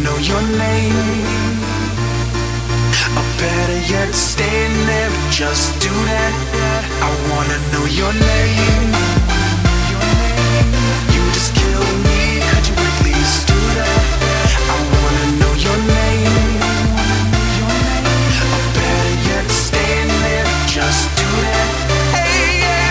know your name. Or better yet, stay there, just do that. I wanna know your name. You just kill me, could you at least do that? I wanna know your name. Or better yet, stay there, just do that. Hey, yeah.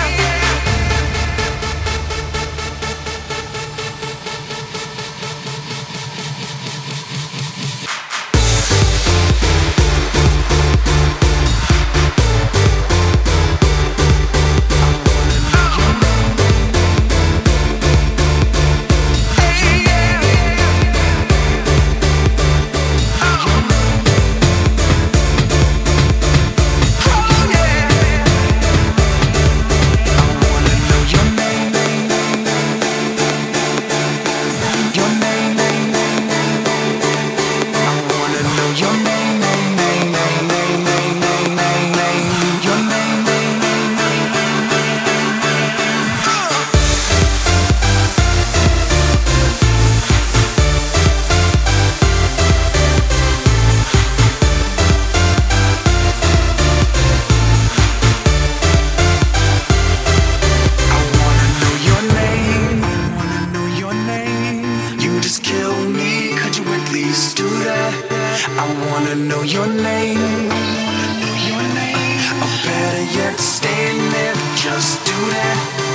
I wanna know your name. Or better yet, stay there, just do that.